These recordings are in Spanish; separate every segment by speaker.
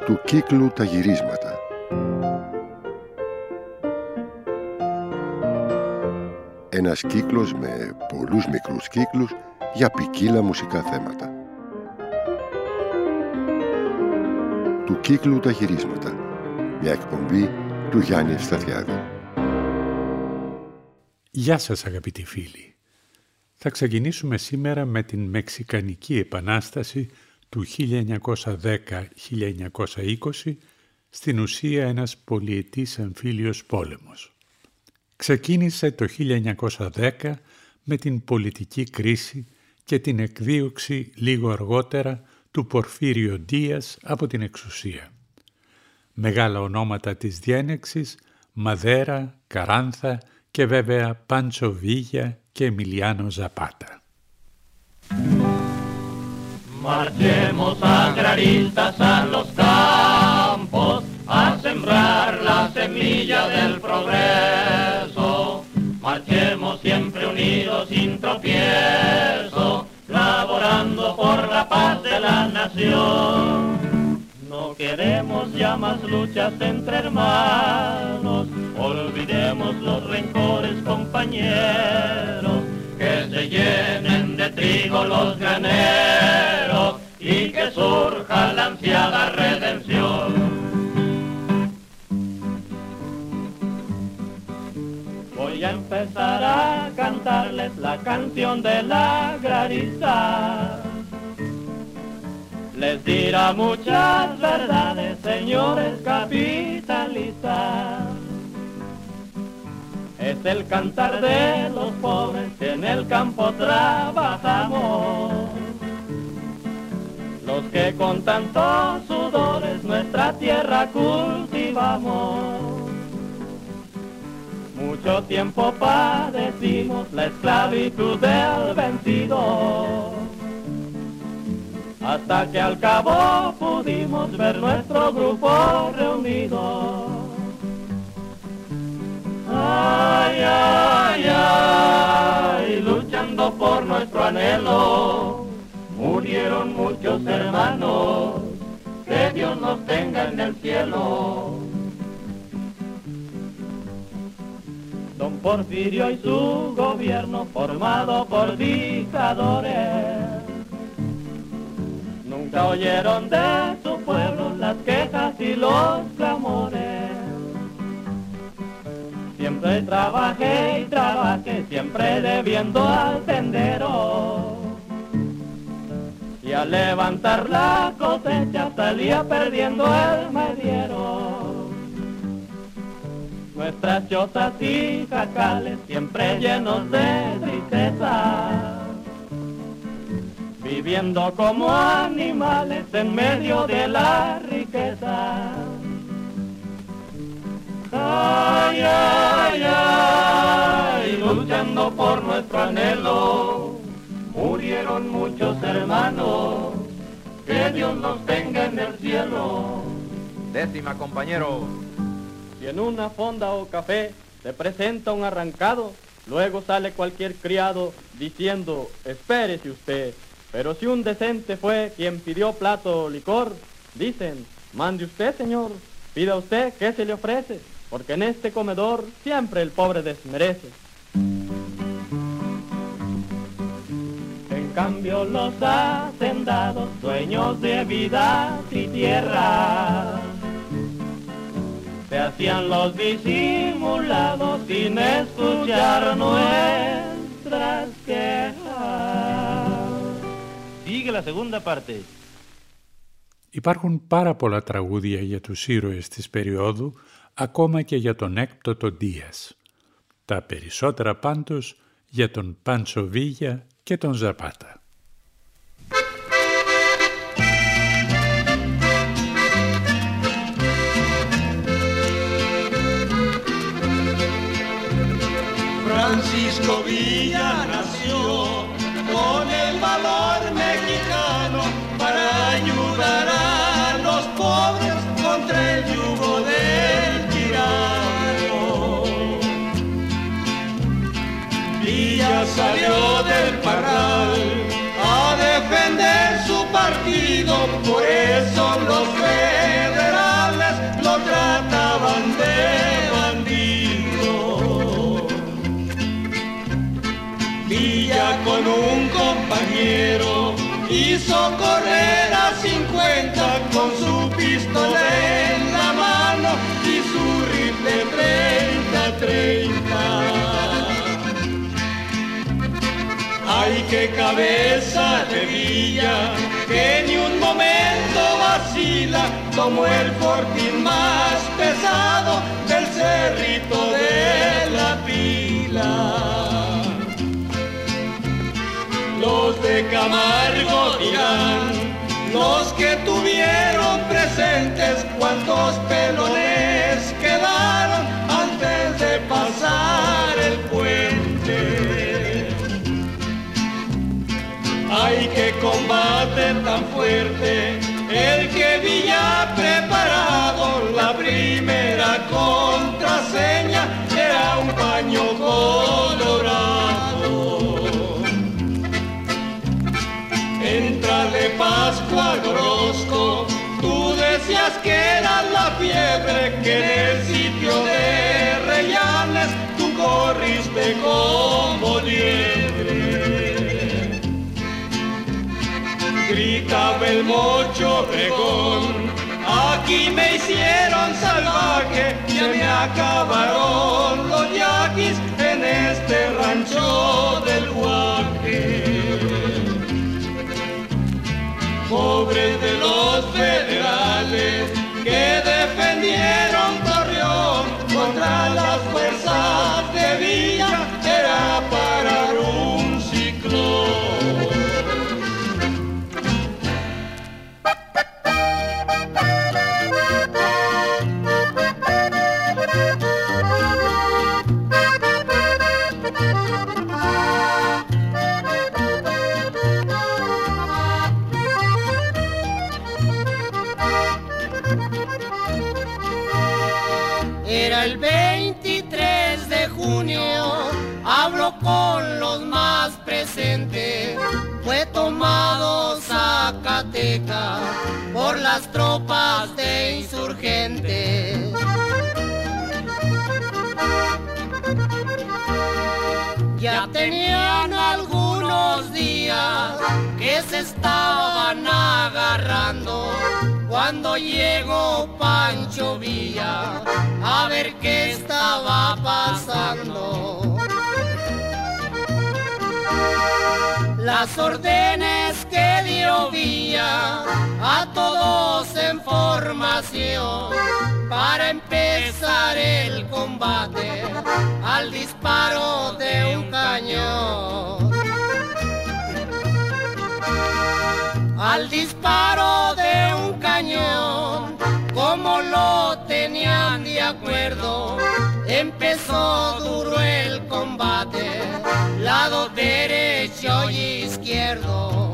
Speaker 1: Του κύκλου τα γυρίσματα. Ένας κύκλος με πολλούς μικρούς κύκλους για ποικίλα μουσικά θέματα. Του κύκλου τα γυρίσματα. Μια εκπομπή του Γιάννη Ευσταθιάδη.
Speaker 2: Γεια σας αγαπητοί φίλοι. Θα ξεκινήσουμε σήμερα με την Μεξικανική Επανάσταση του 1910-1920, στην ουσία ένας πολυετής εμφύλιος πόλεμος. Ξεκίνησε το 1910 με την πολιτική κρίση και την εκδίωξη λίγο αργότερα του Πορφύριο Ντίας από την εξουσία. Μεγάλα ονόματα της διένεξης, Μαδέρα, Καράνθα και βέβαια Πάντσο Βίγια και Εμιλιάνο Ζαπάτα.
Speaker 3: Marchemos agraristas a los campos a sembrar la semilla del progreso. Marchemos siempre unidos sin tropiezo, laborando por la paz de la nación. No queremos ya más luchas entre hermanos, olvidemos los rencores, compañeros, que se llenen de trigo los graneros y que surja la ansiada redención. Voy a empezar a cantarles la canción de la agrarista. Les dirá muchas verdades, señores capitalistas. Es el cantar de los pobres que en el campo trabajamos, los que con tantos sudores nuestra tierra cultivamos. Mucho tiempo padecimos la esclavitud del vencido, hasta que al cabo pudimos ver nuestro grupo reunido. Ay, ay, ay, luchando por nuestro anhelo, murieron muchos hermanos, que Dios nos tenga en el cielo. Don Porfirio y su gobierno formado por dictadores, nunca oyeron de su pueblo las quejas y los clamores. Siempre trabajé y trabajé, siempre debiendo al tendero, y al levantar la cosecha salía perdiendo el mediero. Nuestras chozas y jacales siempre llenos de tristeza, viviendo como animales en medio de la riqueza. Ay, ay, ay, luchando por nuestro anhelo, murieron muchos hermanos, que Dios los tenga en el cielo.
Speaker 4: Décima, compañero.
Speaker 3: Si en una fonda o café se presenta un arrancado, luego sale cualquier criado diciendo, espérese usted. Pero si un decente fue quien pidió plato o licor, dicen, mande usted, señor, pida usted, ¿qué se le ofrece? Porque en este comedor siempre el pobre desmerece. En cambio los hacendados, dueños de vidas y tierras, se hacían los disimulados sin escuchar nuestras quejas. Sigue la segunda parte.
Speaker 2: Υπάρχουν πάρα πολλά τραγούδια για τους ήρωες της περίοδου, ακόμα και για τον έκπτωτο Ντίας. Τα περισσότερα πάντως για τον Πάντσο Βίγια και τον Ζαπάτα.
Speaker 5: Francisco Villa nació con el valor mexicano para ayudar a los pobres contra el yugo del tirano. Villa salió del Parral a defender su partido, por eso los federales hizo correr a 50 con su pistola en la mano y su rifle 30-30. Ay, qué cabeza de Villa, que ni un momento vacila, tomó el fortín más pesado del Cerrito de la Pila. Los de Camargo dirán, los que tuvieron presentes, cuántos pelones quedaron antes de pasar el puente. Ay, qué combate tan fuerte, el que Villa preparado, la primera contraseña era un paño colorado. Entrale Pascua Gorosco, tú decías que eras la fiebre, que en el sitio de Rellanes tú corriste como liebre. Gritaba el Mocho Obregón, aquí me hicieron salvaje, ya me acabaron los yaquis en este rancho del Guaje. Pobres de los federales que defendieron Torreón contra las fuerzas de Villa, era parar un ciclón.
Speaker 6: Era el 23 de junio, hablo con los más presentes. Fue tomado Zacatecas por las tropas de insurgentes. Ya tenían algunos días que se estaban agarrando, cuando llegó Pancho Villa a ver qué estaba pasando. Las órdenes que dio Villa a todos en formación para empezar el combate al disparo de un cañón. Al disparo de un cañón, como lo tenían de acuerdo, empezó duro el combate, lado derecho y izquierdo.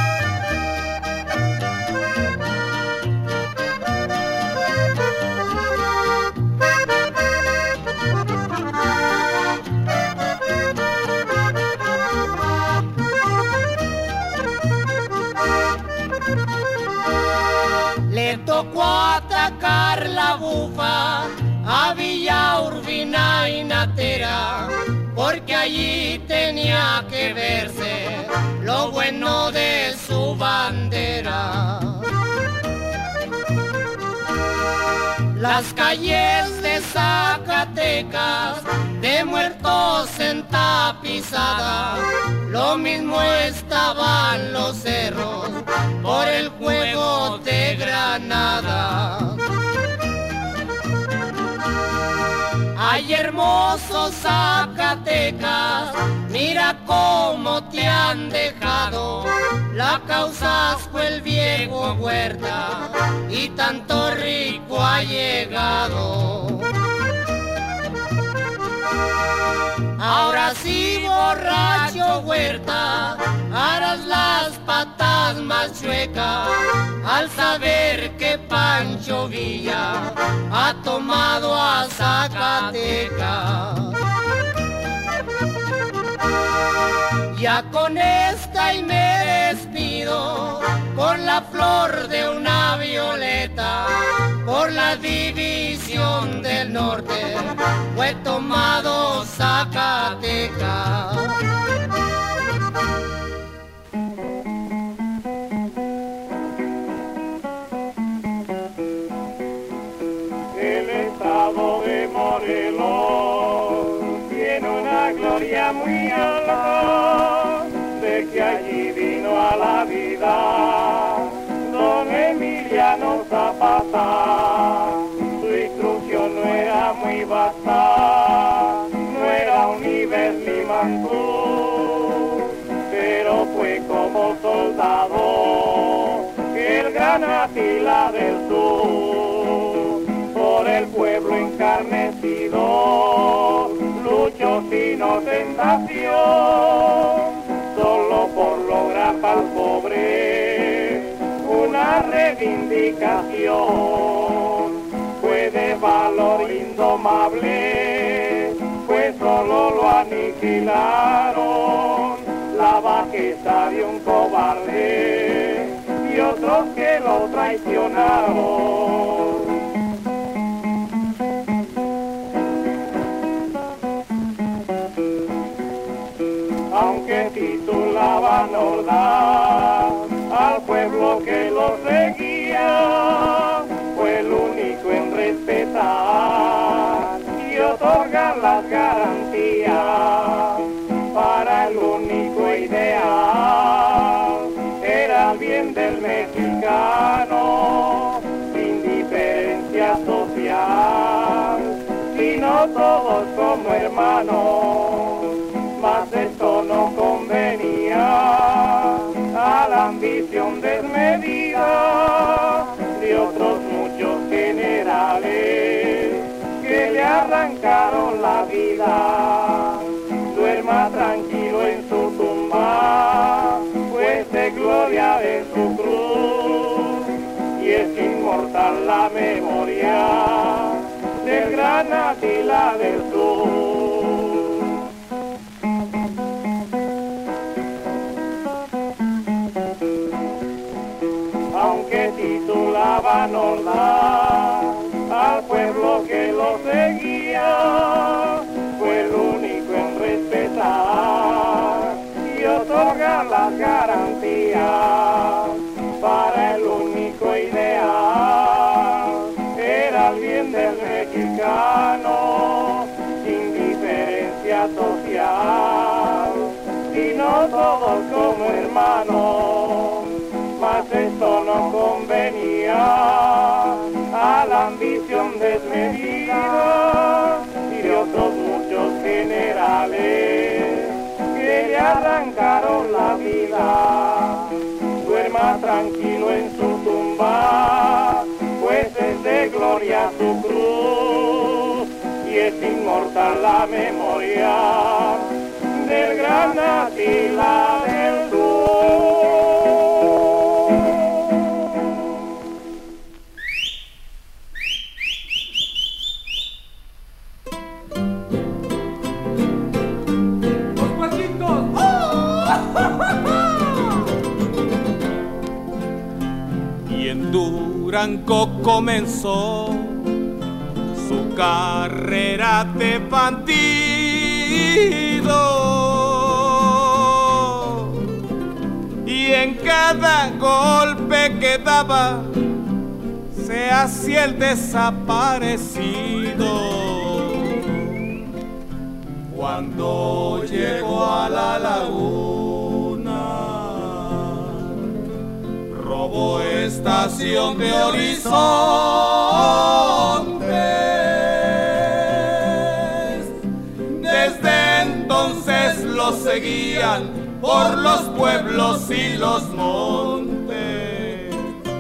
Speaker 6: Le tocó atacar la Bufa a Villa Urbina y Natera, porque allí tenía que verse lo bueno de su bandera. Las calles de Zacatecas de muertos entapizadas, lo mismo estaban los cerros por el juego de Granada. Ay, hermoso Zacatecas, mira cómo te han dejado. La causa fue el viejo Huerta y tanto rico ha llegado. Ahora sí, borracho Huerta, harás las patas más chuecas al saber que Pancho Villa ha tomado a Zacatecas. Ya con esta y me despido con la flor de una violeta, por la división del norte fue tomado Zacatecas.
Speaker 7: y vino a la vida don Emiliano Zapata. Su instrucción no era muy vasta, no era un nivel ni Mansur, pero fue como soldado que el gran Atila del Sur, por el pueblo encarnecido, luchó sin ostentación, solo por lograr para el pobre una reivindicación. Fue de valor indomable, pues solo lo aniquilaron, la bajeza de un cobarde y otros que lo traicionaron. Aunque titulaban horda al pueblo que lo seguía, fue el único en respetar y otorgar las garantías para el único ideal. Era el bien del mexicano, sin diferencia social, sino todos como hermanos. Mas esto no convenía a la ambición desmedida de otros muchos generales que le arrancaron la vida. Duerma tranquilo en su tumba, pues de gloria de su cruz, y es inmortal la memoria del gran Atila del Sur. Aunque titulaban horda al pueblo que lo seguía, fue el único en respetar y otorgar las garantías para el único ideal. Era el bien del mexicano, sin diferencia social, sino todos como hermanos. Mas esto no convenía a la ambición desmedida y de otros muchos generales que le arrancaron la vida. Duerma tranquilo en su tumba, pues es de gloria su cruz, y es inmortal la memoria del gran Atila del Sur.
Speaker 5: Durango comenzó su carrera de bandido y en cada golpe que daba se hacía el desaparecido. Cuando llegó a la laguna, robó estación de Horizontes. Desde entonces lo seguían por los pueblos y los montes.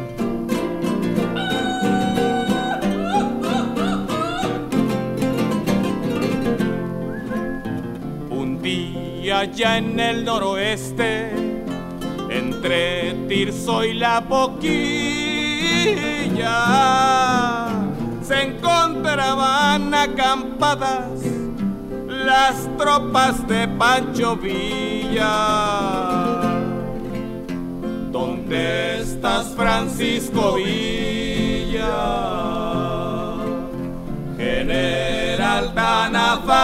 Speaker 5: Un día ya en el noroeste, entre Tirso y La Boquilla, se encontraban acampadas las tropas de Pancho Villa. ¿Dónde estás, Francisco Villa? General tan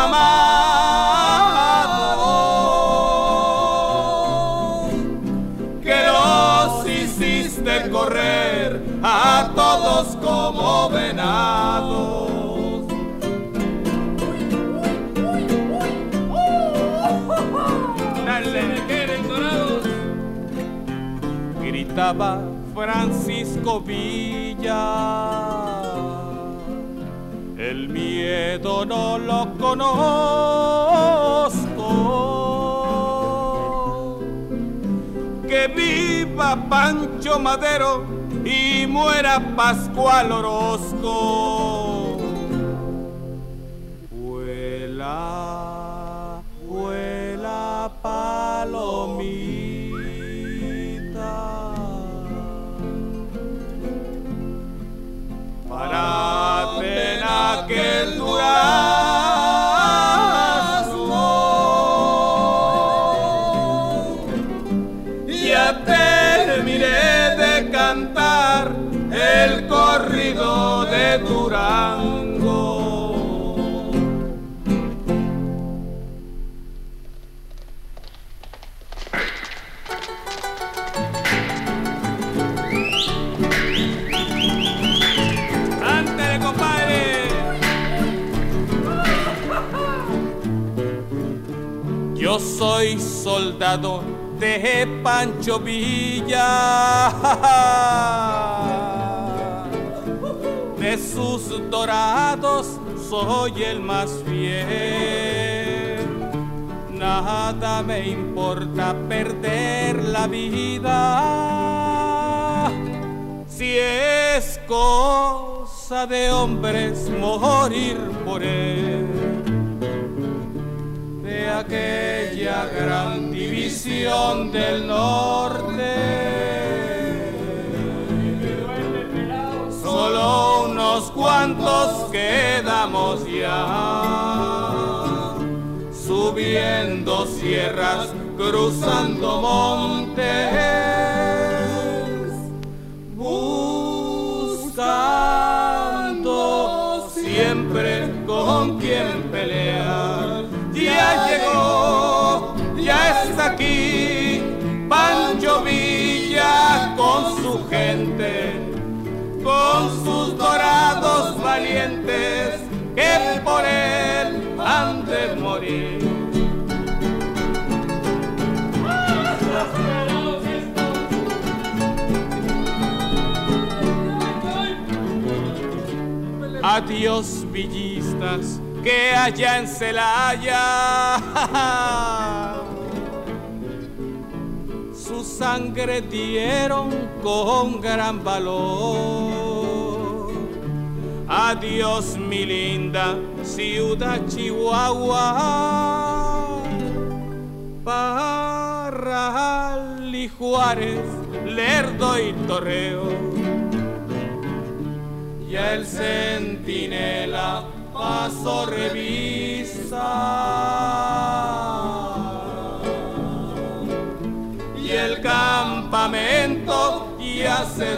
Speaker 5: afamado, que los hiciste correr a todos como venados. Dale, quieren dorados.
Speaker 8: estaba Francisco Villa. El miedo no lo conozco. Que viva Pancho Madero y muera Pascual Orozco. Vuela, vuela palomita, párate en aquel durazno. Ya terminé de cantar el corrido de Durango. Yo soy soldado de Pancho Villa, de sus dorados soy el más fiel. Nada me importa perder la vida, si es cosa de hombres morir por él. De aquella gran división del norte, solo unos cuantos quedamos ya, subiendo sierras, cruzando montes, buscando siempre con quien pelear. Ya llegó, ya está aquí Pancho Villa con su gente, con sus dorados valientes que por él han de morir. Adiós, villistas que allá en Celaya su sangre dieron con gran valor. Adiós, mi linda ciudad Chihuahua, Parral y Juárez, Lerdo y Torreo. Ya el centinela pasó revista y el campamento ya se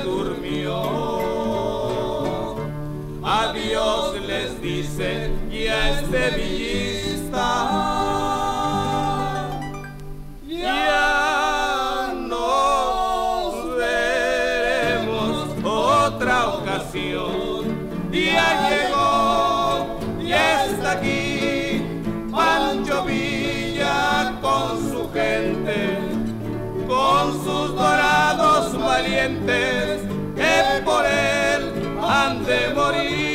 Speaker 8: durmió. Adiós les dice ya este villista, ya nos veremos otra ocasión. Ya llegó, ya está aquí Pancho Villa con su gente, con sus dorados valientes que por él han de morir.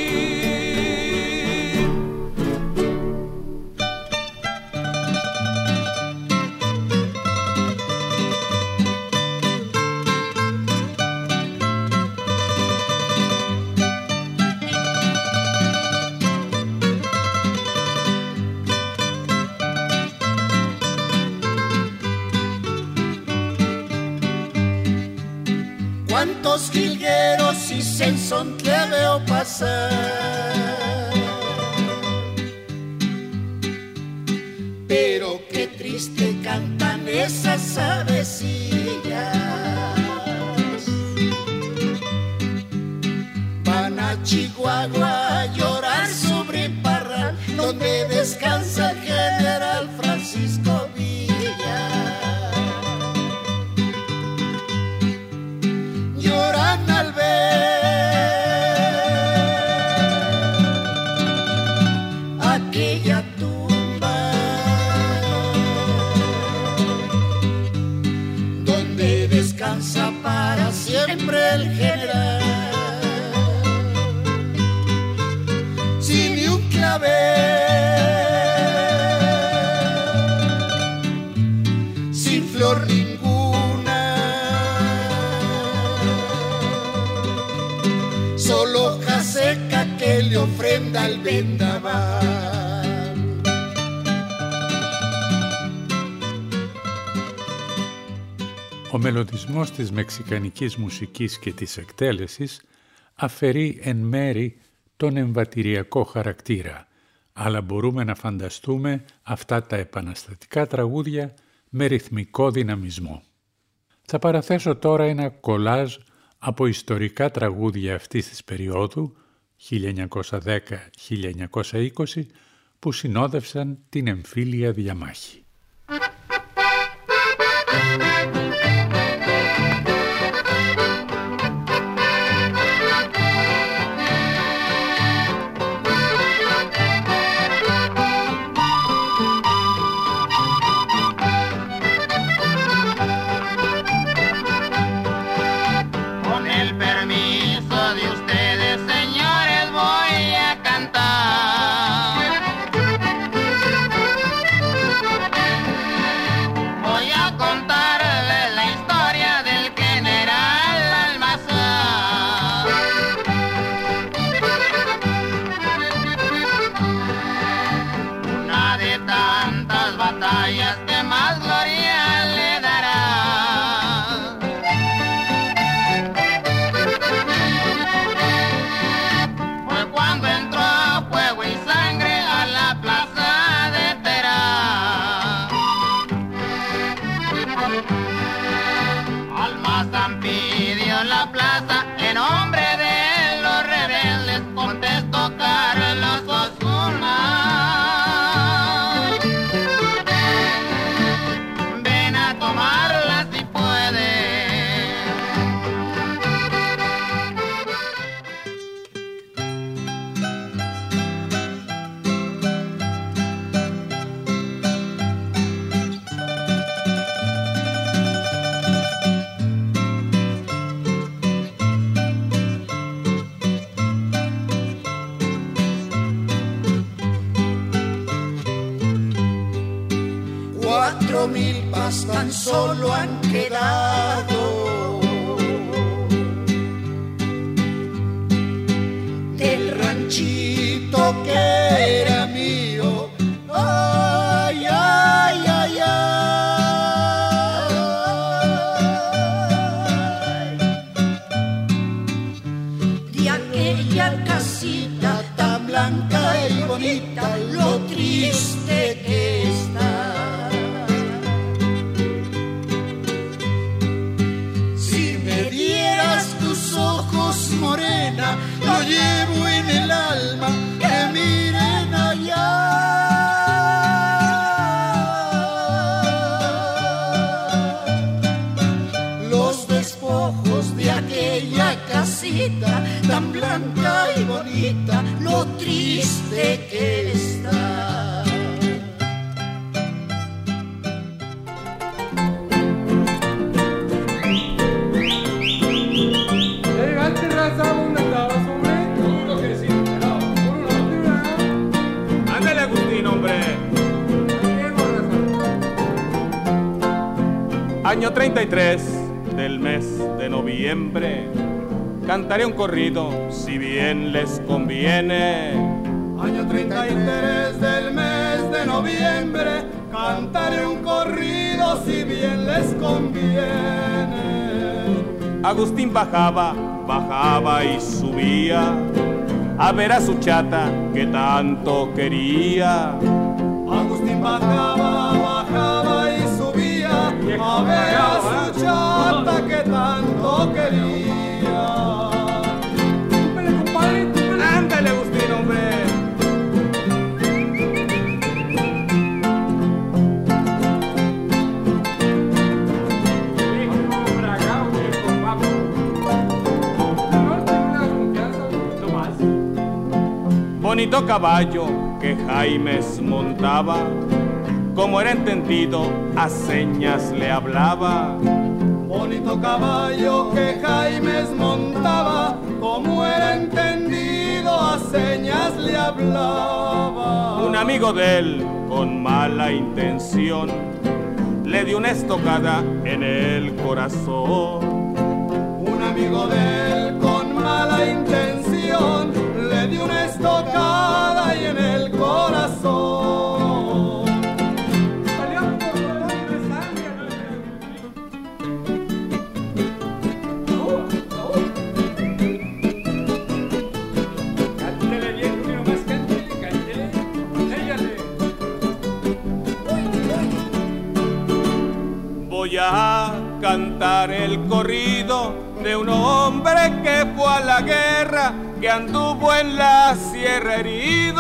Speaker 6: Cuántos jilgueros y sensontle veo pasar, pero qué triste cantan esas avecillas. Van a Chihuahua a llorar sobre Parral, donde descansa el general Francisco Villa. Lloran al ver aquella tumba donde descansa Parral. siempre el general. Sin ni un clavel, sin flor ninguna, solo hoja seca que le ofrenda al vendaval.
Speaker 2: Ο μελωδισμός της μεξικανικής μουσικής και της εκτέλεσης αφαιρεί εν μέρη τον εμβατηριακό χαρακτήρα, αλλά μπορούμε να φανταστούμε αυτά τα επαναστατικά τραγούδια με ρυθμικό δυναμισμό. Θα παραθέσω τώρα ένα κολάζ από ιστορικά τραγούδια αυτής της περίοδου, 1910-1920, που συνόδευσαν την εμφύλια διαμάχη.
Speaker 6: Tan solo han quedado del ranchito que era mío. Ay, ay, ay, ay. De aquella casita tan blanca y bonita, lo triste que está. Morena, lo llevo en el alma, que miren allá. Los despojos de aquella casita tan blanca y bonita, lo triste que está.
Speaker 9: Año 33 del mes de noviembre, cantaré un corrido si bien les conviene.
Speaker 5: Año 33 del mes de noviembre, cantaré un corrido si bien les conviene.
Speaker 9: Agustín bajaba y subía a ver a su chata que tanto quería.
Speaker 5: Agustín bajaba y subía a ver a su chata que tanto quería.
Speaker 9: Túpele, compadre, túpele. Ándale, Agustín, hombre. Bonito caballo que Jaimes montaba, como era entendido, a señas le hablaba.
Speaker 5: Bonito otro caballo que Jaimes montaba, como era entendido a señas le hablaba.
Speaker 9: Un amigo de él con mala intención le dio una estocada en el corazón.
Speaker 5: Un amigo de él con mala intención le dio una estocada y en el corazón.
Speaker 9: Voy a cantar el corrido de un hombre que fue a la guerra, que anduvo en la sierra herido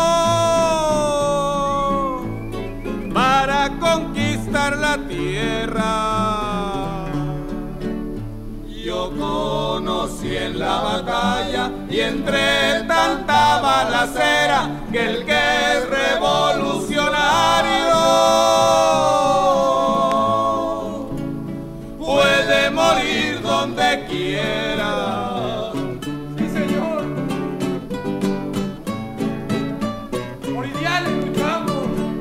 Speaker 9: para conquistar la tierra.
Speaker 5: Yo conocí en la batalla y entre tanta balacera que el que es revolucionario puede morir donde quiera.
Speaker 10: Sí, señor. Por ideales luchamos.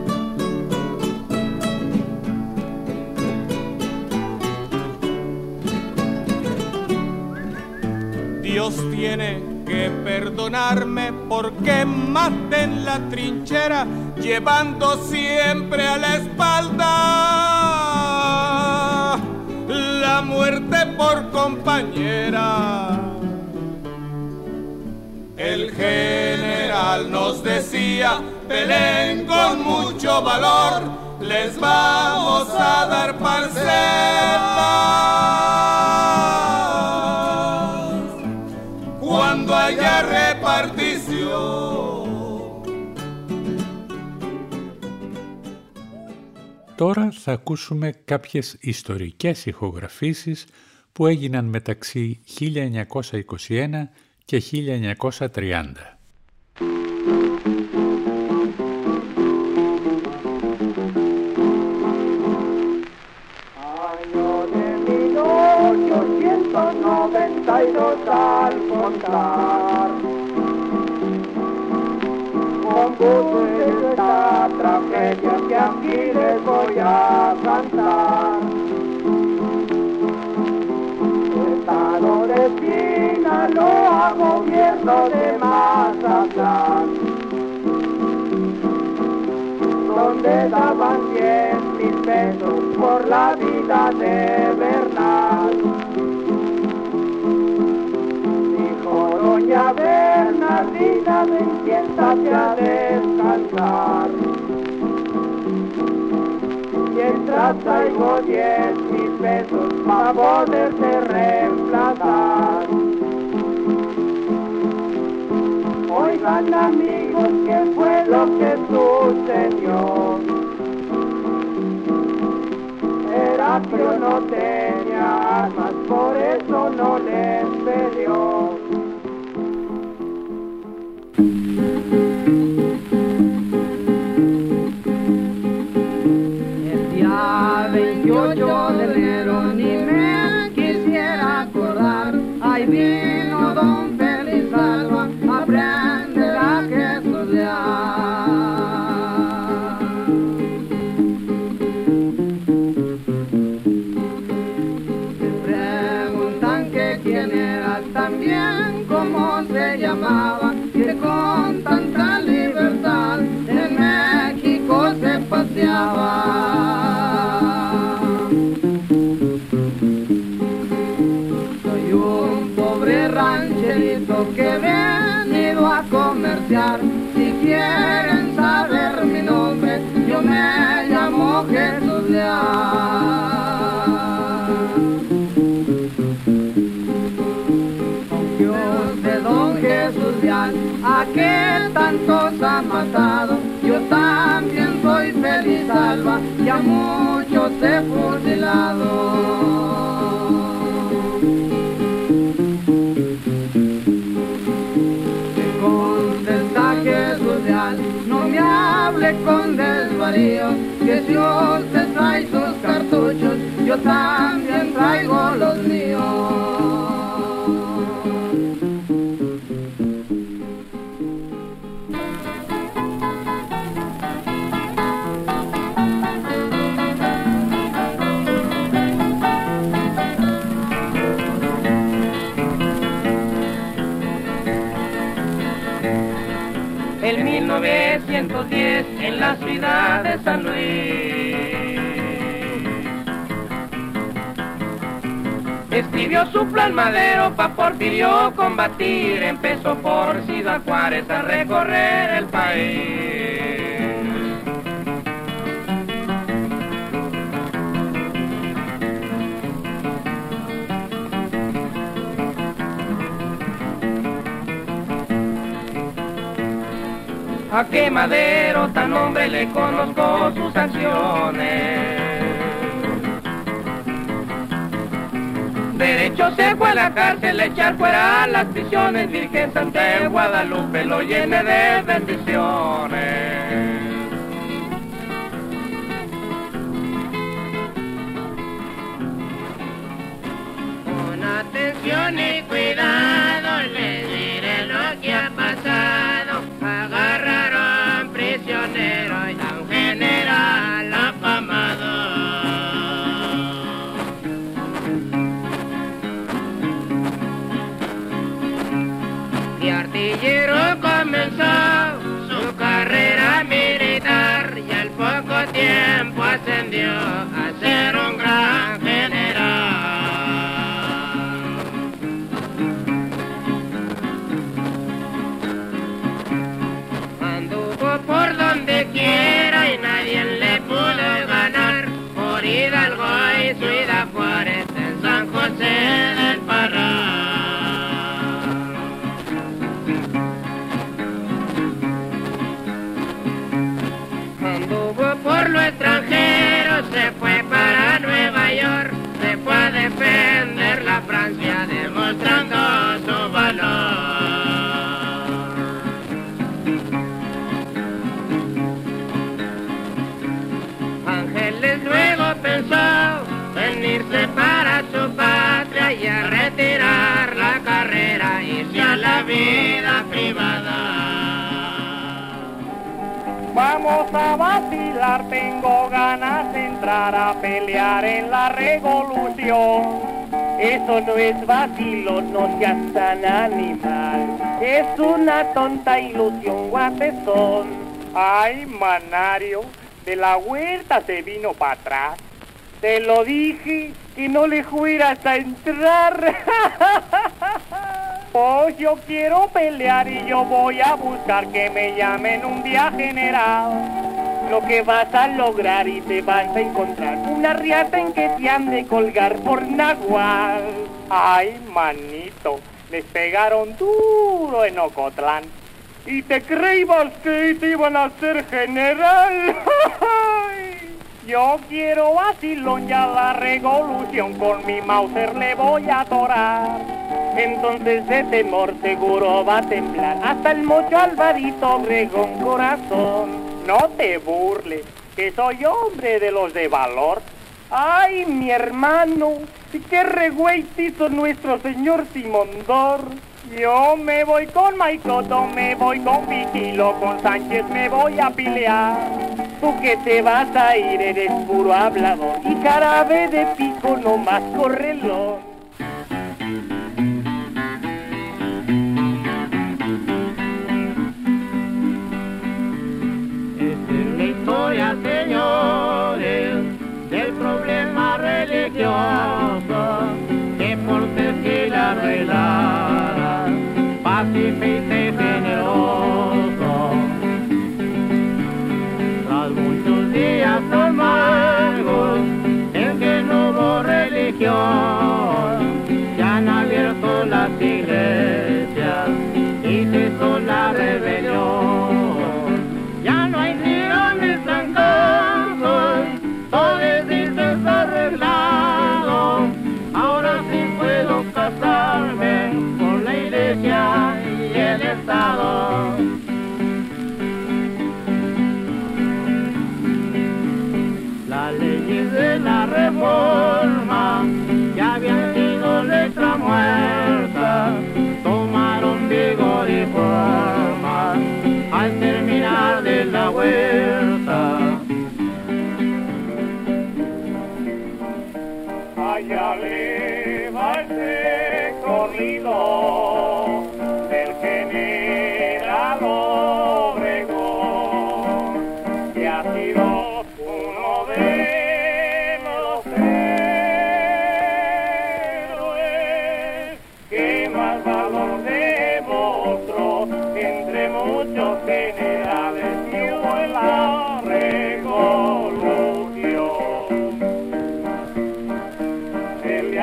Speaker 9: Dios tiene que perdonarme porque maté en la trinchera, llevando siempre a la espalda la muerte por compañera.
Speaker 5: El general nos decía, peleen con mucho valor, les vamos a dar parcelas cuando haya repartición.
Speaker 2: Τώρα θα ακούσουμε κάποιες ιστορικές ηχογραφήσεις που έγιναν μεταξύ 1921 και 1930.
Speaker 11: Año de 1892 al contar, compuso esta tragedia que aquí les voy a cantar. Estado de Sinaloa, gobierno de Mazatlán, donde daban 10,000 pesos por la vida de Bernal. Dijo doña Bernardina, ven, siéntate a descansar, mientras traigo 10,000 pesos para poderte reemplazar. Oigan amigos, ¿qué fue lo que sucedió? Heraclio no tenía armas, por eso no les peleó. El día 28 de enero ni me quisiera acordar, ahí vino don Félix Alba a aprender a estudiar. Me preguntan que quién era, también cómo se llamaba, que con tanta libertad en México se paseaba. Soy un pobre rancherito que he venido a comerciar. Si quieren saber mi nombre, yo me llamo Jesús Leal. Dios de don Jesús Leal, ¿a qué tantos ha matado? Yo también soy Félix Alba y a muchos he fusilado. Me contesta Jesús Leal, no me hable con desvaríos, que si usted trae sus cartuchos, yo también traigo los
Speaker 12: 1910 en la ciudad de San Luis. Escribió su plan Madero pa' Porfirio combatir, empezó por Ciudad Juárez a recorrer el país. A qué Madero tan hombre le conozco sus acciones. Derecho se fue a la cárcel, echar fuera las prisiones. Virgen Santa de Guadalupe lo llene de bendiciones.
Speaker 13: Con atención y cuidado les diré lo que ha pasado. Agarraron prisionero y a un general afamado. Y artillero comenzó su carrera militar y al poco tiempo ascendió a ser un gran general. Anduvo por donde quiera y nadie le pudo ganar, por Hidalgo y Ciudad Juárez en San José del Parral. Anduvo por lo extranjero, se fue para Nueva York, se fue a defender la Francia demostrando su valor. Ángeles luego pensó venirse para su patria y a retirar la carrera, irse a la vida privada.
Speaker 7: Vamos a vacilar, tengo ganas de entrar a pelear en la revolución.
Speaker 14: Eso no es vacilo, no seas tan animal. Es una tonta ilusión, guapetón.
Speaker 7: Ay, Manario, de la huerta se vino para atrás. Te lo dije, que no le fueras a entrar. Pues yo quiero pelear y yo voy a buscar que me llamen un día general.
Speaker 14: Lo que vas a lograr y te vas a encontrar una riata en que te han de colgar por nagual.
Speaker 7: Ay, manito, les pegaron duro en Ocotlán. ¿Y te creías que te iban a hacer general? Yo quiero vacilón, ya la revolución con mi Mauser le voy a atorar.
Speaker 14: Entonces de temor seguro va a temblar hasta el mocho Alvarito Obregón corazón.
Speaker 7: No te burles, que soy hombre de los de valor.
Speaker 14: Ay, mi hermano, qué regüey hizo nuestro señor Simondor.
Speaker 7: Yo me voy con Maicoto, me voy con Vigilo, con Sánchez me voy a pelear.
Speaker 14: Tú que te vas a ir eres puro hablador y jarabe de pico no más correlón.
Speaker 13: Esta es la historia, señores, del problema religioso que por ser que la arreglara, pacífico y generoso. Tras muchos días amargos en que no hubo religión, ya han abierto las iglesias y cesó la rebelión. Ya no hay tirones tramposos, todo es desarreglado. Ahora sí puedo casarme con la iglesia y el Estado. Las leyes de la reforma ya habían sido letra muerta, tomaron vigor y forma al terminar de la huerta.
Speaker 7: Allá le va ese corrido del general Obregón.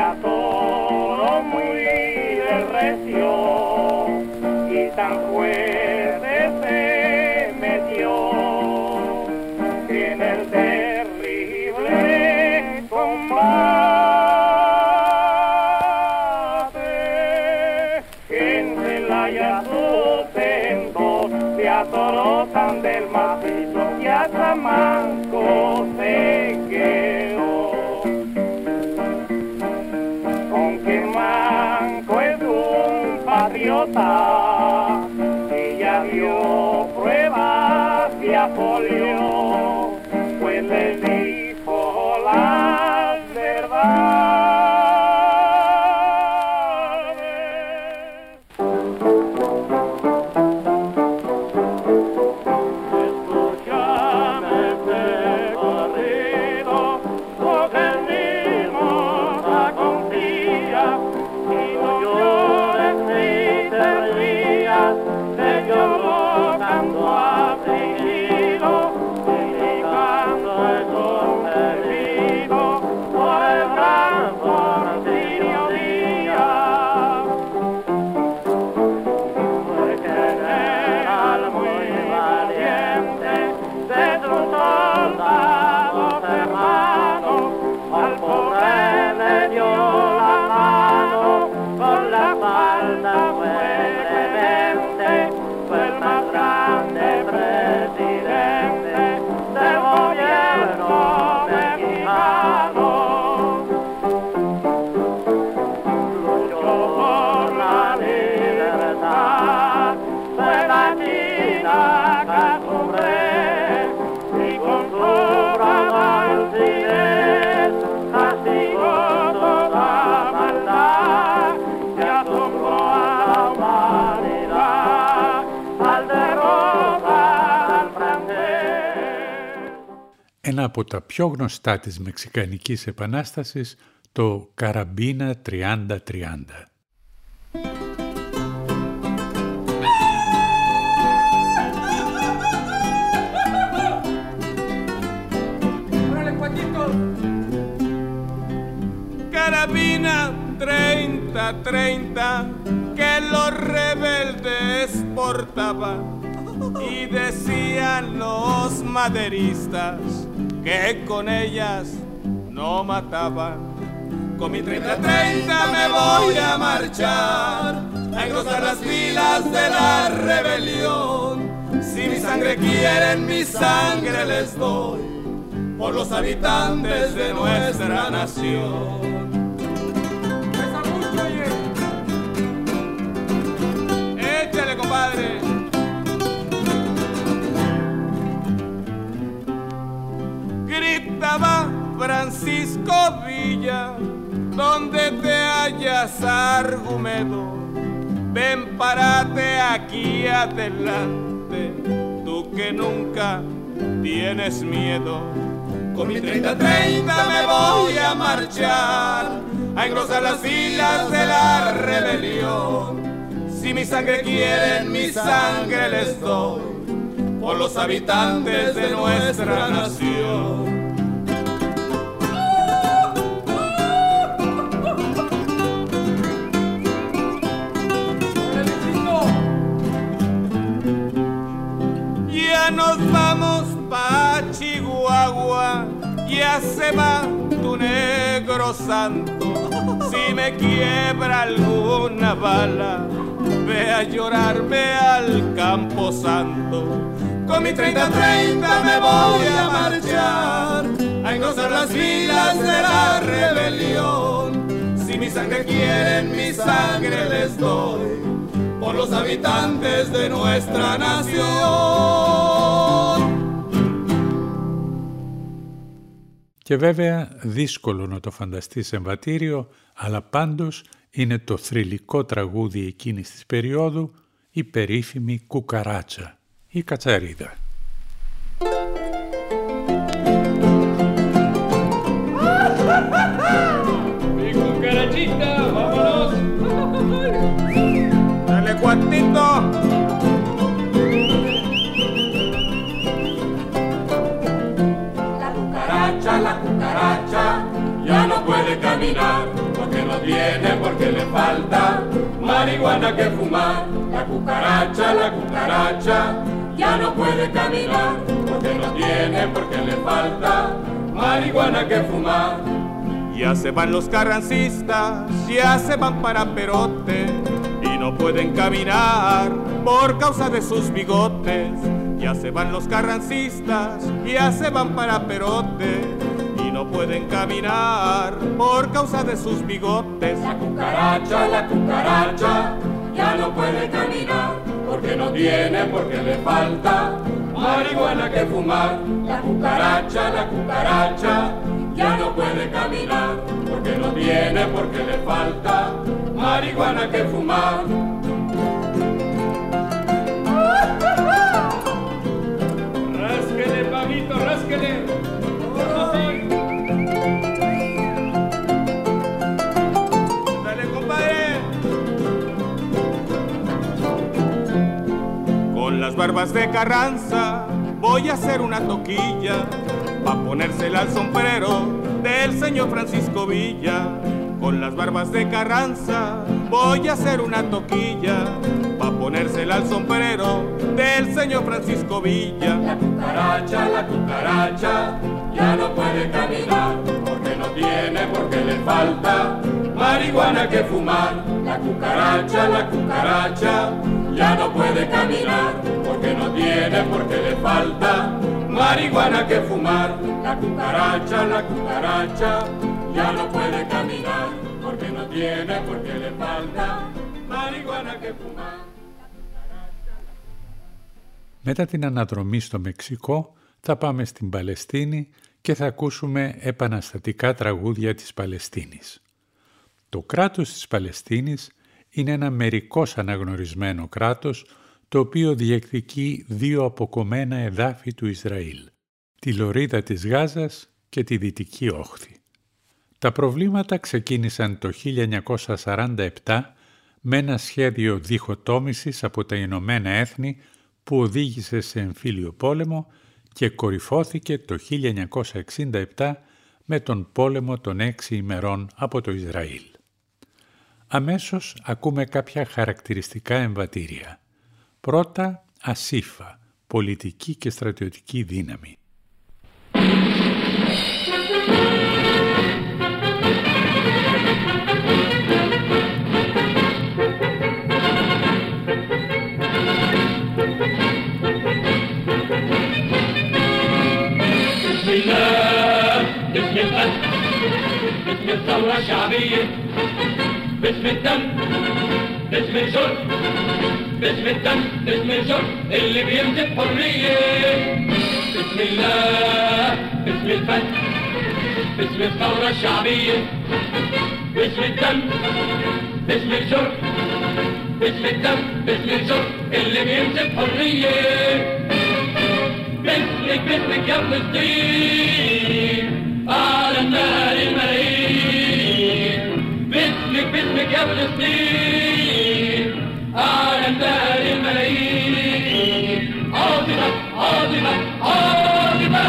Speaker 7: azoró muy de recio y tan fuerte se metió que en el terrible combate gente la ya sustentó, se atoró tan del macizo y hasta manco se quedó. Con que manco es un patriota y ya dio pruebas y apolió, pues le dijo la verdad.
Speaker 2: Ένα από τα πιο γνωστά της Μεξικανικής Επανάστασης, το Καραμπίνα 30-30.
Speaker 9: Carabina 30-30 que los rebeldes portaban y decían los maderistas que con ellas no mataban. Con mi 30-30 me voy a marchar a engrosar las filas de la rebelión. Si mi sangre quieren, mi sangre les doy por los habitantes de nuestra nación. Échale, compadre. Gritaba Francisco Villa, donde te hallas, Argumedo, ven, párate aquí adelante, tú que nunca tienes miedo. Con mi 30-30 me voy a marchar a engrosar las filas de la rebelión. Si mi sangre quieren, mi sangre les doy por los habitantes de nuestra nación. Ya nos vamos pa' Chihuahua, ya se va tu negro santo. Si me quiebra alguna bala, ve a llorarme al Campo Santo. Con mi 30-30 me voy a marchar a engrosar las filas de la rebelión. Si mi sangre quieren, mi sangre les doy por los habitantes de nuestra nación.
Speaker 2: Και βέβαια δύσκολο να το φανταστείς σε εμβατήριο, αλλά πάντως είναι το θρυλικό τραγούδι εκείνης της περίοδου, η περίφημη κουκαράτσα, η κατσαρίδα.
Speaker 10: Mi cucarachita, vámonos.
Speaker 9: Dale, Juantito.
Speaker 5: La cucaracha ya no puede caminar porque tiene porque le falta marihuana que fumar. La cucaracha ya no puede caminar porque no tiene porque le falta marihuana que fumar.
Speaker 9: Ya se van los carrancistas, ya se van para Perote y no pueden caminar por causa de sus bigotes. Ya se van los carrancistas, ya se van para Perote y no pueden caminar por causa de sus bigotes.
Speaker 5: La cucaracha ya no puede caminar porque no tiene porque le falta marihuana que fumar. La cucaracha ya no puede caminar porque no tiene porque le falta marihuana que fumar.
Speaker 10: Rásquele, Pablito, rásquele.
Speaker 9: Dale, compadre. Con las barbas de Carranza voy a hacer una toquilla pa' ponérsela al sombrero del señor Francisco Villa. Con las barbas de Carranza voy a hacer una toquilla pa' ponérsela al sombrero del señor Francisco Villa.
Speaker 5: La cucaracha ya no puede caminar porque no tiene porque le falta marihuana que fumar. La cucaracha ya no puede caminar porque no tiene porque le falta marihuana que fumar. La cucaracha ya no puede caminar porque no tiene porque le falta marihuana que fumar.
Speaker 2: Μετά την αναδρομή στο Μεξικό θα πάμε στην Παλαιστίνη και θα ακούσουμε επαναστατικά τραγούδια της Παλαιστίνης. Το κράτος της Παλαιστίνης είναι ένα μερικώς αναγνωρισμένο κράτος το οποίο διεκδικεί δύο αποκομμένα εδάφη του Ισραήλ, τη λωρίδα της Γάζας και τη Δυτική Όχθη. Τα προβλήματα ξεκίνησαν το 1947 με ένα σχέδιο διχοτόμησης από τα Ηνωμένα Έθνη που οδήγησε σε εμφύλιο πόλεμο και κορυφώθηκε το 1967 με τον πόλεμο των 6 ημερών από το Ισραήλ. Αμέσως ακούμε κάποια χαρακτηριστικά εμβατήρια. Πρώτα, Ασίφα, πολιτική και στρατιωτική δύναμη.
Speaker 5: باسم القلب باسم الثورة الشعبية باسم الدم باسم الجرم باسم الدم باسم الجرم اللي بيمسك حرية باسم الله باسم الفن باسم الثورة الشعبية باسم الدم باسم الجرم باسم الدم باسم الجرم اللي بيمسك حرية باسمك باسمك يا فلسطين على النهر المريض باسمك باسمك يا فلسطين على النهر المريض عاصمة عاصمة عاصمة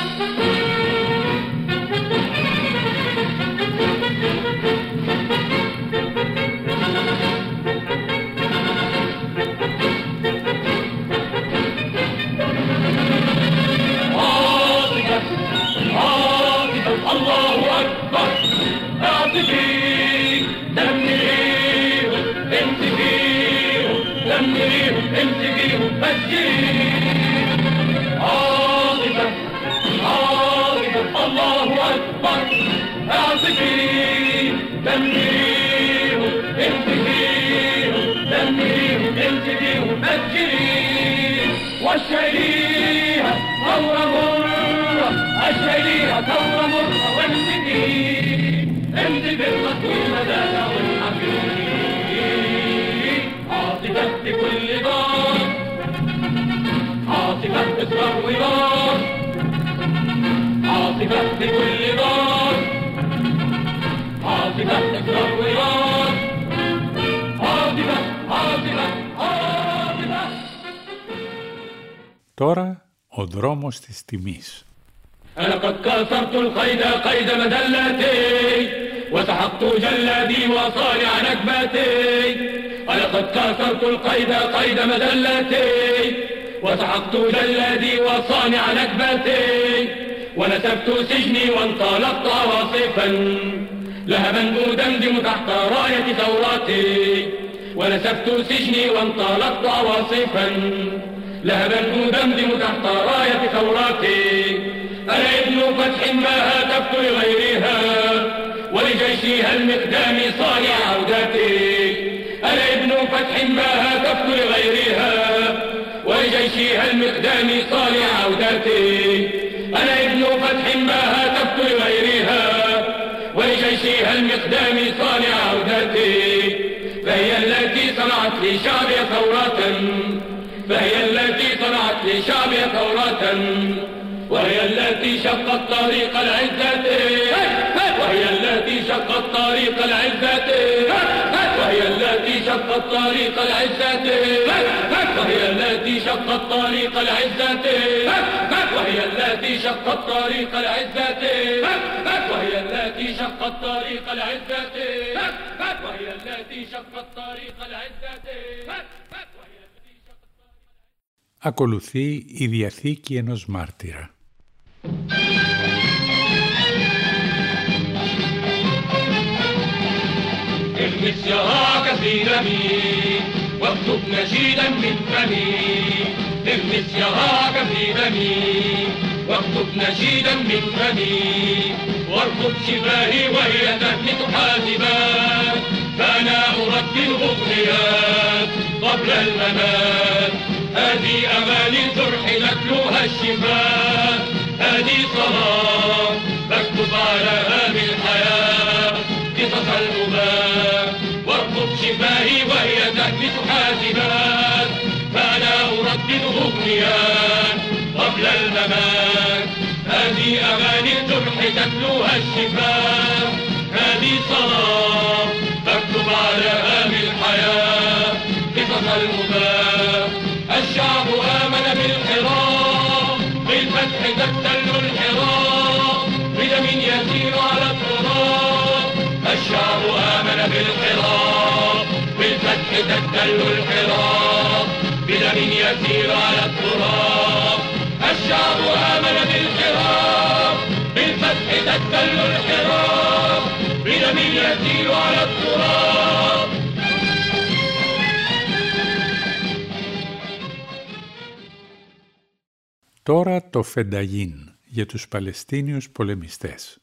Speaker 5: الله أكبر اعتقيهم دمريهم امسكيهم دمريهم امسكيهم فجريهم عاصفة عاصفة الله أكبر اعتقيهم دمريهم امسكيهم دمريهم امسكيهم فجريهم واشعليها ثورة مرة اشعليها ثورة مرة وامسكي امسك بالمطوي مدانا والحبيب عاصفة بكل دار عاصفة اصرار ونار عاصفة بكل دار عاصفة اصرار ونار عاصفة عاصفة عاصفة.
Speaker 2: Τώρα ο δρόμος της τιμής.
Speaker 5: أنا قد كسرت القيد قيد مذلتي وسحقت جلادي وصانع نكبتي. أنا قد كسرت القيد قيد مذلتي وسحقت جلادي وصانع نكبتي. ونسبت سجني وانطلقت عواصفا لهبا أدمدم تحت راية ثورتي. ونسبت سجني وانطلقت عواصفا لهبا أدمدم تحت راية ثورتي. أنا ابن فتح ما هتفت لغيرها ولجيشها المقدام صانع عودتي. أنا ابن فتح ما هتفت لغيرها ولجيشها المقدام صانع عودتي. أنا ابن فتح ما هتفت لغيرها ولجيشها المقدام صانع عودتي. فهي التي صنعت لشعبي ثورة فهي التي صنعت لشعبي ثورة وهي التي شقت طريق العزة وهي التي شقت طريق العزة وهي التي شقت طريق العزة وهي التي شقت طريق العزة وهي التي شقت طريق العزة وهي التي شقت طريق العزة وهي التي شقت طريق العزة.
Speaker 2: Ακολουθεί η διαθήκη ενός μάρτυρα.
Speaker 5: اغمس يراك في دمي واكتب نشيدا من فمي. اغمس يراك في دمي واكتب نشيدا من فمي. واربط شفاهي وهي تهمس حاسبات فأنا أردد أغنيات قبل الممات. هذه أماني الجرح تتلوها الشفاء. هذه صلاة بكتب على هذه الحياة قصص الأباء. واربط شفاهي وهي تهمس حاسبات فأنا أردد أغنيات قبل الممات. هذه أماني الجرح تتلوها الشفاء. هذه صلاة بكتب على هذه الحياة قصص الأباء. الشعب آمن بالحراء بالفتح تبتل الحراء بدم يسير على التراب. الشعب آمن بالحراء بالفتح تبتل الحراء بدم يسير على التراب. الشعب آمن بالحراء بالفتح تبتل الحراء بدم يسير على التراب.
Speaker 2: Τώρα το Φενταγίν για τους Παλαιστίνιους πολεμιστές.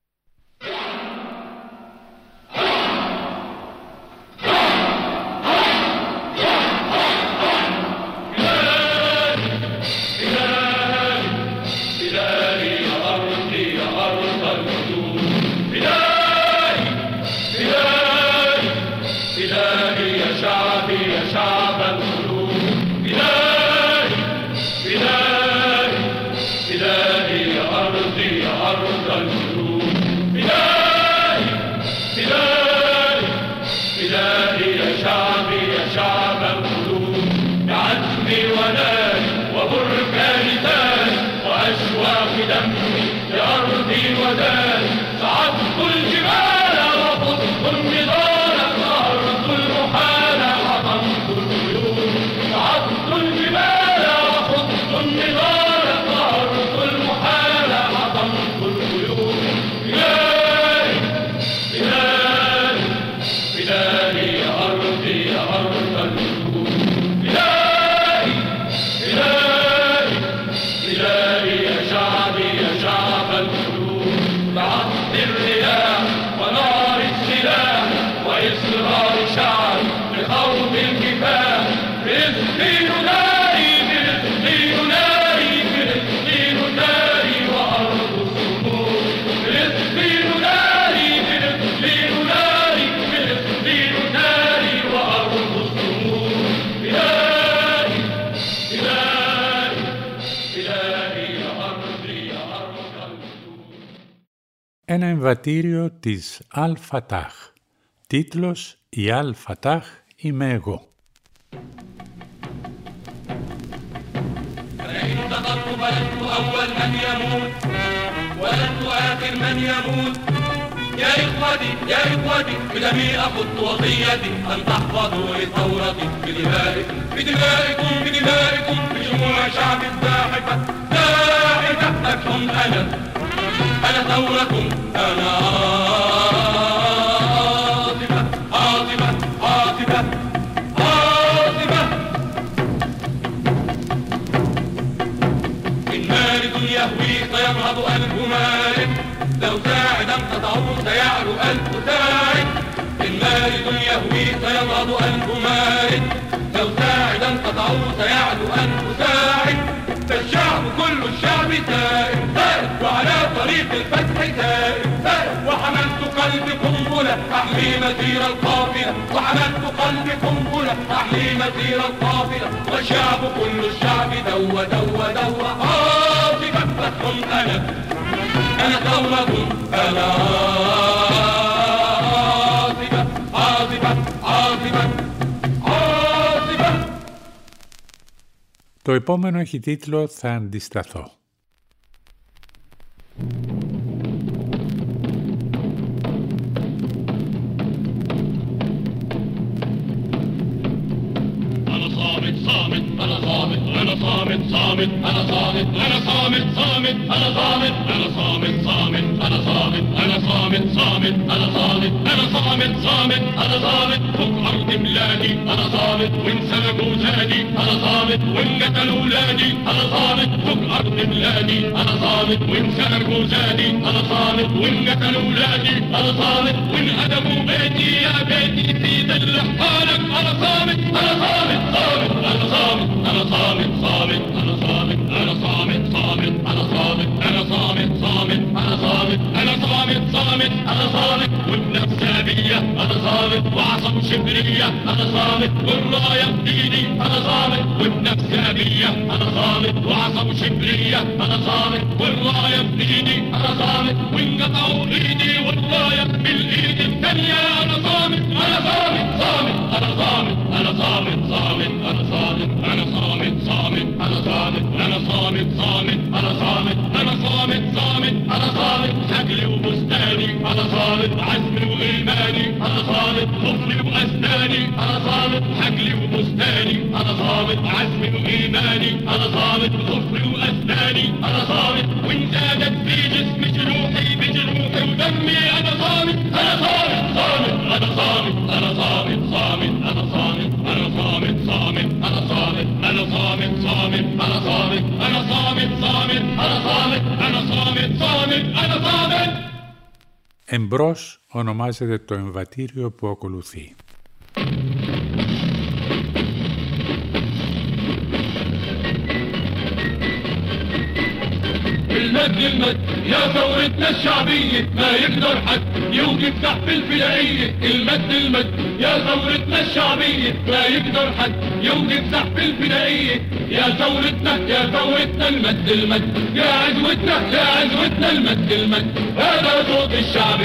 Speaker 2: Ένα εμβατήριο της Αλ-Φατάχ. Τίτλος «Η Αλ-Φατάχ είμαι εγώ».
Speaker 5: فلئن تقرب أول من يموت ولست آخر من يموت. يا إخوتي بدمي أخذ وصيتي أن تحفظوا لثورتي بدمائكم بجموع شعب الزاحفة لكم أنا ثورة أنا عاصفة إن مارد يهوي سينهض ألف مارد لو ساعدا قطعوا سيعلو ألف ساعد. إن مارد يهوي سينهض ألف مارد لو ساعدا قطعوا سيعلو ألف ساعد. فالشعب كل الشعب سائر وعلى طريق الفتح سائر وحملت قلبي قنبلة أحمي مسير القافلة وحملت قلبي قنبلة أحمي مسير القافلة والشعب كل الشعب دوا عاصفة لكم أنا ثورة أنا عاصفة.
Speaker 2: Το επόμενο έχει τίτλο «Θα αντισταθώ».
Speaker 5: فوق أرض بلادي أنا صامت وإن سلبوا زادي أنا صامت وإن قتلوا ولادي أنا صامت فوق أرض بلادي أنا صامت وإن سلبوا زادي أنا صامت وإن قتلوا ولادي أنا صامت وإن هدموا بيتي يا بيتي في ذل حالك أنا صامت أنا صامت أنا صامت أنا صامت أنا صامت أنا صامت أنا صامت أنا صامت أنا صامت أنا صامت أنا صامت والنفس أبية أنا صامت وعصب شبرية أنا صامت والراية بإيدي أنا صامت والنفس أبية أنا صامت وعصب شبرية أنا صامت والراية بإيدي أنا صامت وانقطعوا إيدي والراية بالإيد الثانية أنا صامت أنا صامت أنا صامت أنا صامت أنا صامت أنا صامت أنا صامت أنا صامت أنا صامت أنا صامت أنا صامت شكلي وبستاني أنا صامت عزمي وإيماني أنا صامت ظفري وأسناني أنا صامت حقلي وبستاني أنا صامت عزمي وإيماني أنا صامت ظفري وأسناني أنا صامت وإن زادت في جسمي جروحي بجروحي ودمي أنا صامت أنا صامت أنا صامت أنا صامت أنا صامت أنا صامت أنا صامت أنا صامت أنا صامت أنا صامت أنا صامت أنا صامت أنا صامت.
Speaker 2: Εμπρός ονομάζεται το εμβατήριο που ακολουθεί.
Speaker 5: المد يا ثورتنا الشعبية ما يقدر حد يوقف تحت الفدائية. المد يا ثورتنا الشعبية ما يقدر حد يوقف تحت الفدائية. يا ثورتنا المد يا عزوتنا المد هذا صوت الشعب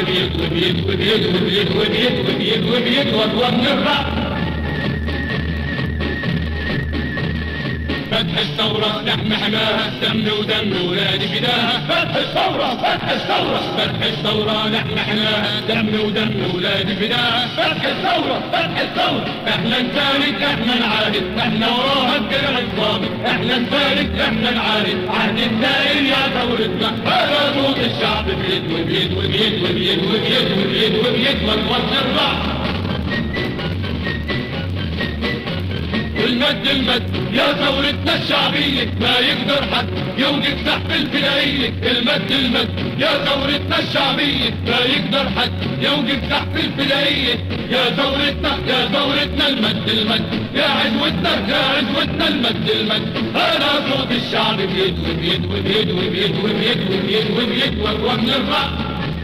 Speaker 5: بيدوي من الرعب. فتح الثورة نحن حماها دم ودم ولادي فداها. فتح الثورة فتح الثورة نحن حماها دم ودم ولادي فداها. فتح الثورة احنا نساند احنا نعاند احنا وراها الجرع الصامت احنا نساند احنا نعاند عهد الدائر يا ثورتنا هذا صوت الشعب بيدوي الرعب. المد يا ثورتنا الشعبية ما يقدر حد يوقف سحب الفدائية. المد يا ثورتنا الشعبية ما يقدر حد يوقف سحب الفدائية. يا ثورتنا المد يا عزوتنا المد هذا صوت الشعب بيدوي من الرعب.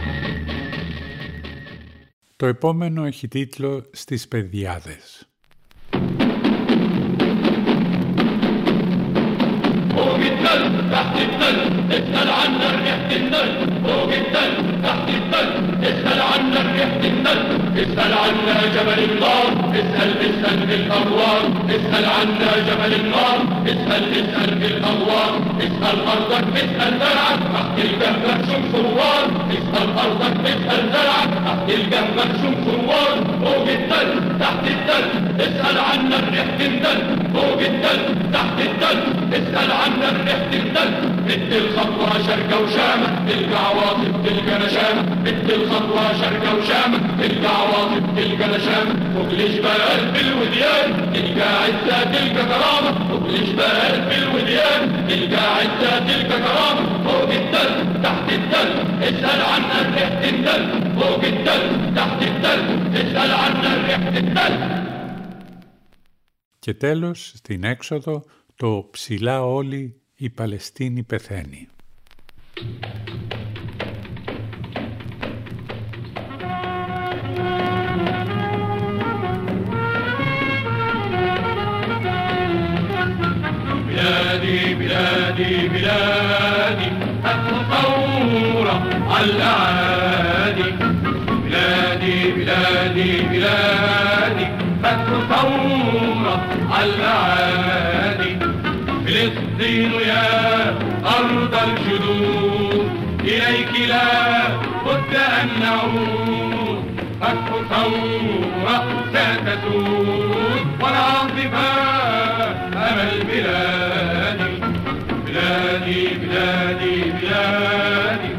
Speaker 2: Το επόμενο έχει τίτλο «Στις Παιδιάδες».
Speaker 5: فوق التل تحت التل اسأل عنا ريحة التل فوق التل تحت التل اسأل عنا ريحة التل اسأل عنا جبل النار اسأل في الأغوار اسأل عنا جبل النار اسأل في الأغوار اسأل أرضك اسأل زرعك تحت الجهة مرشوم ثوار اسأل أرضك اسأل زرعك تحت الجهة مرشوم ثوار فوق التل تحت التل اسأل عنا ريحة التل فوق التل تحت التل اسأل عنا ريحة التل بدي الخطوة شرقة وشامة تلقى عواصف تلقى نشامة بدي الخطوة شرقة وشامة تلقى عواصف تلقى نشامة فوق الجبال بالوديان تلقى عزة تلقى كرامة فوق الجبال بالوديان تلقى عزة تلقى كرامة فوق التل تحت التل اسأل عنا ريحة التل فوق التل تحت التل اسأل عنا ريحة التل.
Speaker 2: Και τέλος, στην έξοδο, το «Ψηλά όλοι η Παλαιστίνη πεθαίνει».
Speaker 5: بلادي بلادي بلادي الثورة على الأعادي بلادي بلادي بلادي الثورة على الأعادي فلسطين يا أرض الجدود إليك لا بد أن نعود الثورة ستسود والعاصفة أمل بلادي بلادي بلادي بلادي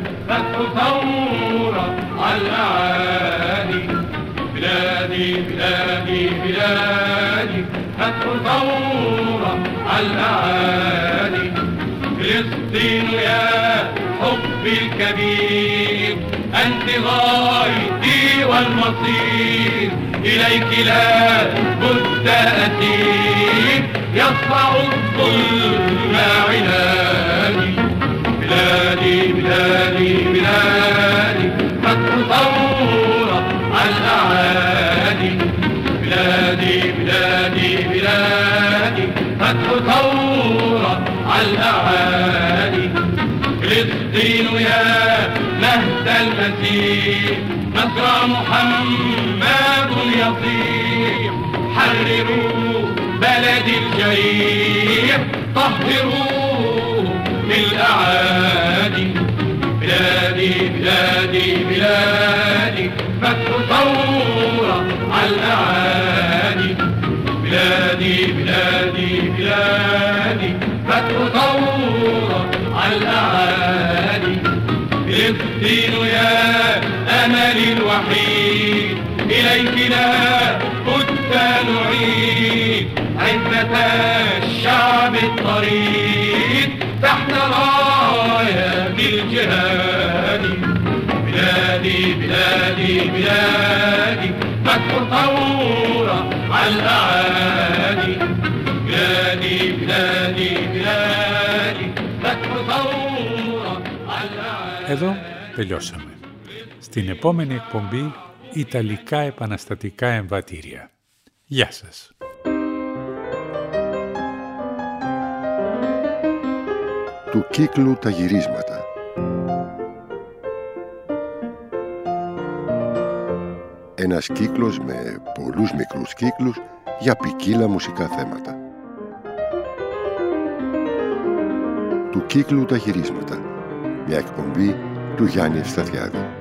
Speaker 5: الثورة على الأعادي بلادي بلادي بلادي الثورة على الأعادي فلسطين يا حبي الكبير أنت غايتي والمصير إليك لا بد أسير يصنع الظلم عنادي بلادي بلادي بلادي الثورة على الأعادي بلادي بلادي بلادي الثورة على الأعادي فلسطين يا مهد المسيح مصر محمد يطير حرروا بلدي الجريح طهروا بالأعادي بلادي بلادي بلادي الثورة على الأعادي بلادي بلادي بلادي الثورة على الأعادي فلسطين يا أملي الوحيد إليك لا بد نعيد عزة الشعب الطريق تحت راية الجهاد بلادي بلادي بلادي الثورة على الأعادي بلادي بلادي بلادي الثورة على الأعادي.
Speaker 2: Εδώ τελειώσαμε. Στην επόμενη εκπομπή Ιταλικά επαναστατικά εμβατήρια. Γεια σας.
Speaker 1: Του κύκλου τα γυρίσματα. Ένας κύκλος με πολλούς μικρούς κύκλους για ποικίλα μουσικά θέματα. Του κύκλου τα γυρίσματα. Μια εκπομπή του Γιάννη Ευσταθιάδη.